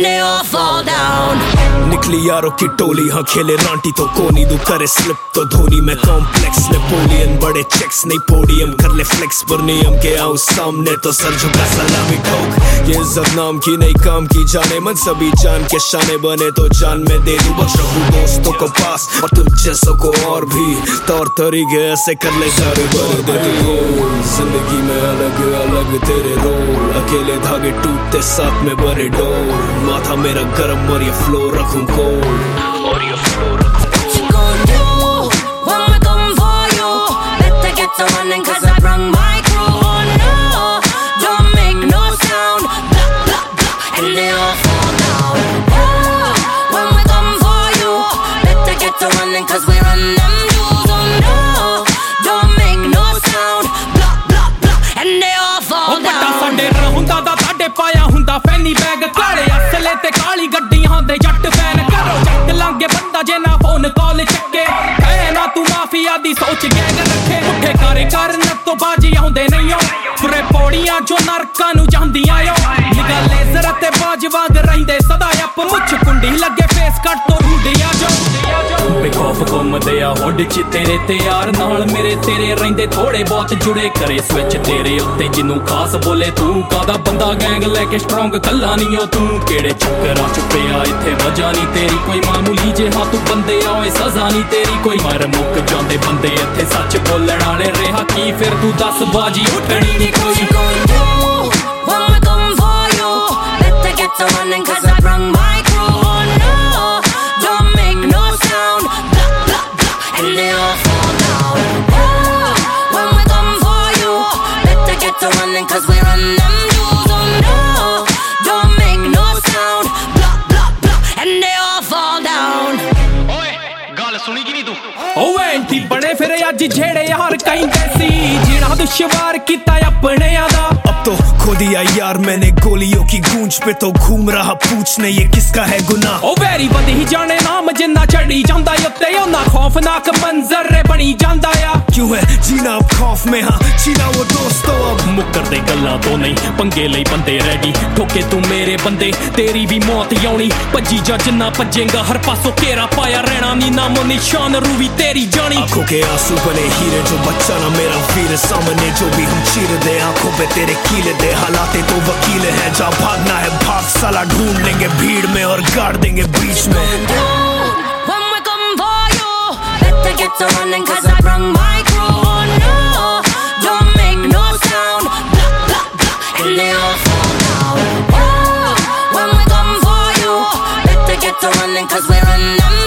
and they all fall down. निकली यारों की टोली, हाँ खेले रांटी तो कोनी, दू करे स्लिप तो धोनी। मैं कॉम्प्लेक्स नेपोलियन, बड़े चेक्स नहीं पोडियम, कर ले फ्लेक्स पर नियम के आऊं सामने तो सर झुका सलामी ठोक। ये इज्जत नाम की नहीं काम की जाने मन, सभी जान के शाने बने तो जान में दे दूं। बख्श रहूं दोस्तों को पास और तुम जैसों को और भी, तौर तरीके ऐसे कर ले सारे भर दे दो। जिंदगी में अलग अलग तेरे रोल, अकेले धागे टूटते साथ में बड़े डोर। माथा मेरा गरम और ये फ्लो रखूं कोल्ड, और ये फ्लो रखूं। What you gon' do when we come for you? Better get to running 'cause I brung my crew. Oh no, don't make no sound. Blah blah blah, and they all fall down. Oh, when we come for you, better get to running 'cause we run them dudes. Oh no, don't make no sound. Blah blah blah, and they all fall down. ਵੱਡਾ ਸਾਡੇ ਰਹੁੰਦਾ ਦਾ ਤੁਹਾਡੇ ਪਾਇਆ ਹੁੰਦਾ ਫੈਨੀ bag, ਕਾਲੇ ਅਸਲੇ ਤੇ ਕਾਲੀ ਗੱਡੀਆਂ ਦੇ ਜੱਟ ਫੈਨ। ਕਰੋ ਜੱਟ ਲਾਂਗੇ ਬੰਦਾ ਜੇ ਨਾ ਫੋਨ ਕਾਲ ਚੱਕੇ, ਐ ਨਾ ਤੂੰ ਮਾਫੀਆ ਦੀ ਸੋਚ ਗੈਂਗ ਰੱਖੇ। ਉੱਠੇ ਕਾਰੇ ਕਰਨ ਤੋਂ ਬਾਜੀ ਆਉਂਦੇ ਨਹੀਂ ਓ, ਪੂਰੇ ਪੌੜੀਆਂ ਜੋ ਨਰਕਾਂ ਨੂੰ ਜਾਂਦੀਆਂ ਓ। ਨਿਗਾਹ ਲੇਜ਼ਰ ਤੇ ਬਾਜ ਵਾਂਗ ਰਹਿੰਦੇ ਸਦਾ ਅੱਪ, ਮੁੱਛ ਕੁੰਡੀ ਲੱਗੇ ਫੇਸ ਕੱਟ ਤੋਂ ਰੁੰਡਿਆ ਜੋ। ਬੇਖੌਫ ਘੁੰਮਦੇ ਆ ਹੁੱਡ ਚ ਤੇਰੇ ਤੇ ਯਾਰ ਨਾਲ ਮੇਰੇ, ਤੇਰੇ ਰਹਿੰਦੇ ਥੋੜੇ ਬਹੁਤ ਜੁੜੇ ਕਰੇ ਸਵਿਚ ਤੇਰੇ ਉੱਤੇ। ਜਿਹਨੂੰ ਖਾਸ ਬੋਲੇ ਤੂੰ ਕਾਦਾ ਬੰਦਾ, ਗੈਂਗ ਲੈ ਕੇ ਸਟਰੋਂਗ ਕੱਲਾ ਨਹੀਂ ਓ ਤੂੰ। ਕਿਹੜੇ ਚੱਕਰਾਂ ਚ ਪਿਆ ਇੱਥੇ ਵਜ੍ਹਾ ਨਹੀਂ ਤੇਰੀ ਕੋਈ ਮਾਮੂਲੀ ਜੇ, ਹਾਂ ਤੂੰ ਬੰਦੇ ਆ ਓਏ ਸਜ਼ਾ ਨਹੀਂ ਤੇਰੀ ਕੋਈ। ਮਰ ਮੁੱਕ ਜਾਂਦੇ ਬੰਦੇ ਇੱਥੇ ਸੱਚ ਬੋਲਣ ਵਾਲੇ, ਰਿਹਾ ਕੀ ਫਿਰ ਤੂੰ ਦੱਸ ਬਾਜੀ ਉੱਠਣੀ ਨਹੀਂ ਕੋਈ। What you gon' do when we come for you? Better get to running 'cause I brung my crew. Oh no, don't make no sound. Blah blah blah, and they all fall down. Oh, when we come for you, better get to running 'cause we run them dudes. Oh no, don't make no sound. Blah blah blah, and they all fall down. ਓਏ ਗੱਲ ਸੁਣੀ ਕਿ ਨਹੀਂ ਤੂੰ? ਓ anti ਬਣੇ ਫਿਰ ਅੱਜ ਜਿਹੜੇ ਯਾਰ ਕਹਿੰਦੇ ਸੀ, ਜਿਹੜਾ ਦੁਸ਼ਵਾਰ ਕੀਤਾ ਆਪਣਿਆਂ ਦਾ। अब तो खो दिया यार मैंने गोलियों की गूंज पे, तो घूम रहा पूछने ये किसका है गुनाह। ओ वैरी ਵਧੀ ਜਾਣੇ ਨਾਮ ਜਿੰਨਾ ਚੜੀ ਜਾਂਦਾ ਉੱਤੇ, ਉਹਨਾਂ ਖੌਫਨਾਕ ਮੰਜ਼ਰ ਬਣੀ ਜਾਂਦਾ ਆ। क्यों है जीना अब खौफ में, हाँ जीना वो दोस्तों अब। ਮੁੱਕਰਦੇ ਗੱਲਾਂ ਤੋਂ ਨਹੀਂ ਪੰਗੇ ਲਈ ਬੰਦੇ ਰਹਿ ਗਈ, ਠੋਕੇ ਤੂੰ ਮੇਰੇ ਬੰਦੇ ਤੇਰੀ ਵੀ ਮੌਤ ਆਉਣੀ। ਭੱਜੀ ਜਾ ਜਿੰਨਾ ਭੱਜੇਗਾ ਹਰ ਪਾਸੋਂ ਘੇਰਾ ਪਾਇਆ ਰਹਿਣਾ, ਨੀ ਨਾਮੋ ਨਿਸ਼ਾਨ रूवी तेरी जानी। आंखों के आंसू बने हीरे जो बचाना मेरा वीर, सामने जो भी हम चीर दे आंखों पे तेरे कीले दे। हालाते तो वकील है, जा भागना है भाग साला, ढूंढ लेंगे भीड़ में और गाड़ देंगे बीच में। When we come for you, better get to running 'cause I brung my crew. Oh no, don't make no sound. Blah blah blah, and they all fall down. Oh, when we come for you, better get to running 'cause we run them